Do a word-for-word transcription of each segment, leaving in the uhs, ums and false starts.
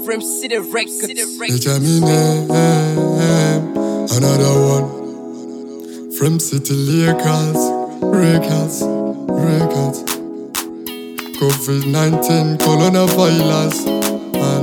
From City Records. It's a me name, another one. From City Records, Records, Records. COVID nineteen, coronavirus. Man.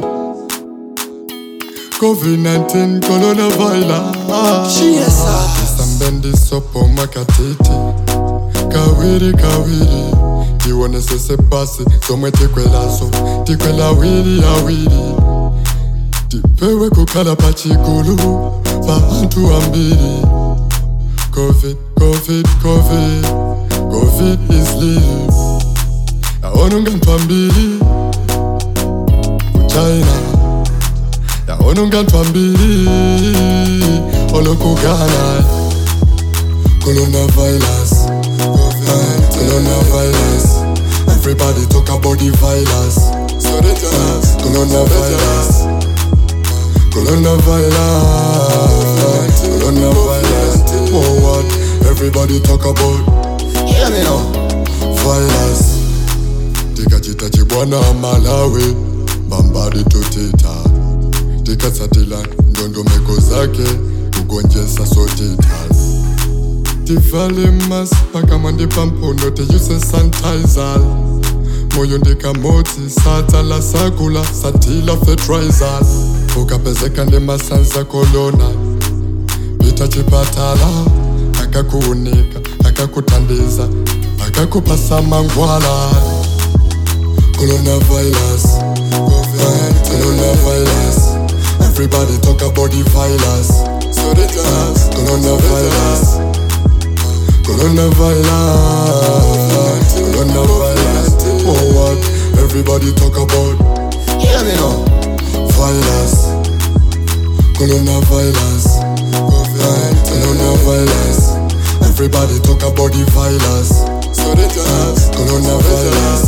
COVID nineteen, coronavirus. She is a Sambendi sopo makatiti. Kawiri, kawiri. Iwane sese pasi, somwe tikwelazo. Tikwela wiri, awiri. Tipewe kukala pachikulu pa antu ambiri. Covid, Covid, Covid. Covid is live. Yaonunga ntwambiri China. Yaonunga ntwambiri Olokugana. Coronavirus, coronavirus. Everybody talk about the virus. So they tell us coronavirus. Coronavirus, coronavirus. Oh what? Everybody talk about. Yeah, me know. Virus. Tikachita chibwana Malawi, bambadi tutita. Tikasatila ndondo meko zake, kugonjesa sotita. Tivale mas, pakamande pampondo te use sanitizer. Moyo ndika moti, satala sakula, satila fertilizer. Ukapezeka ndi masanza kolona. Pita chipatala, akakuunika, akakutandiza, akakupasa mangwala. Coronavirus, coronavirus. Everybody talk about the virus. So they tell us coronavirus, coronavirus, coronavirus. Oh what? Everybody talk about. Yeah, me know. Virus, coronavirus, coronavirus. Everybody talk about the virus. So they tell us coronavirus,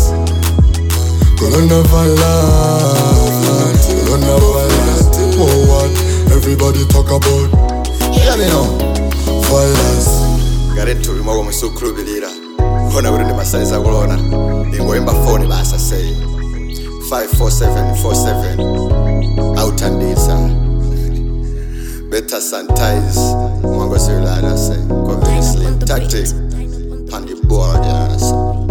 coronavirus, coronavirus. Oh what? Everybody talk about. Yeah, me know. Virus. Gareto bimago musukrubirira. Kona buri masanza kolona. Ingoyemba phone basa say five four seven four seven. Out and disa. Better sanitize. Mwango sirala say. Covid sleep tactic. On the board, yeah.